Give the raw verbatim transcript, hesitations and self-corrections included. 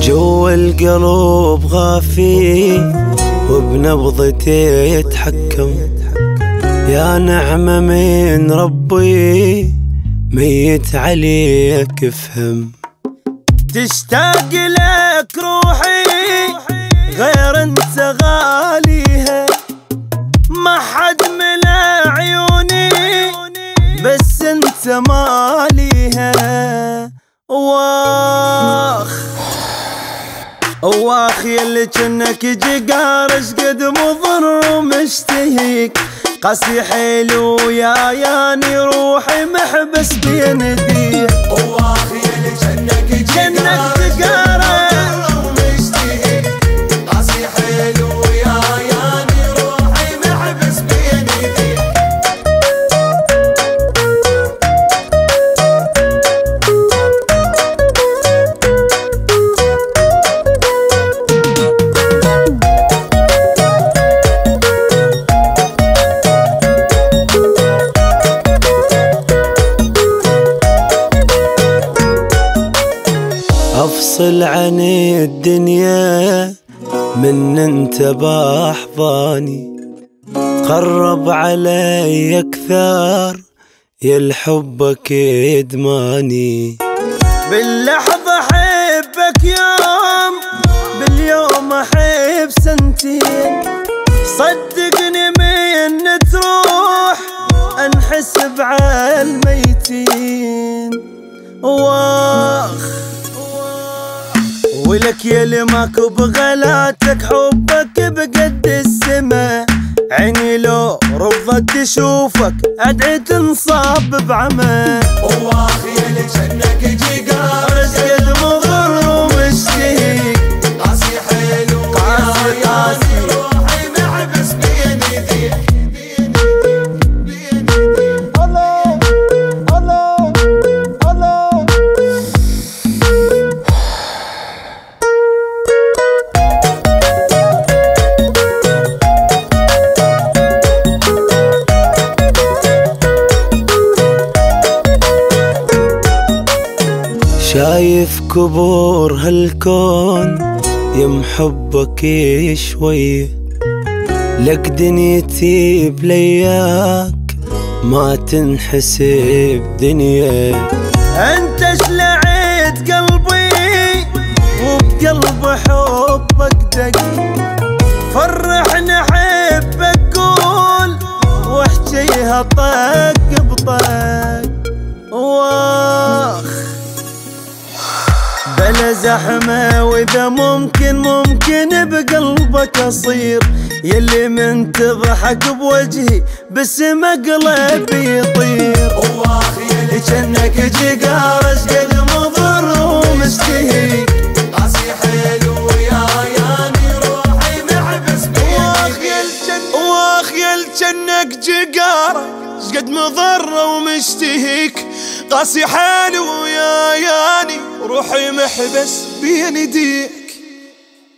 جوا القلب غافي وبنبضته يتحكم، يا نعمة من ربي ميت عليك افهم. تشتاق لك روحي غير انت غاليها، ما حد ملا عيوني بس انت ماليها. واخ واخ يلي جنك جقارش قد مضر ومشتهيك، قاسي حلو يا ياني روحي محبس بين يديك. واخ يلي جنك جقارش ومشتهيك، قاسي حلو يا ياني روحي محبس بين يديك. افصل عن الدنيا من انت باحضاني، قرب علي اكثر يا الحبك يدماني. باللحظة احبك يوم، باليوم احب سنتين، صدقني من تروح انحسب على الميتين. واخ ولك يلي ماكو بغلاتك حبك بقد السما، عيني لو رفضت تشوفك ادعي تنصاب بعمى. واخ يلي جنك جقارش قد مضر ومشتهيك، قاسي حلو قاسي قاسي روحي محبس بين يديك. شايف كبور هالكون يمحبك شوية، لك دنيتي بلياك ما تنحسب دنيا. انت شلعت قلبي وبقلب حبك دق، فرحنا حبك قول واحجيها طق بطق. واخ بلا زحمة واذا ممكن ممكن بقلبك اصير، يلي من تضحك بوجهي بس مقلبي يطير. واخ يلي جنك جقارش قد مضر ومشتهيك، قاسي حلو يا ياني روحي محبس بين يديك. واخ يل جنك جقارش قد مضر ومشتهيك، قاسي حلو يا ياني روحي محبس بين يديك.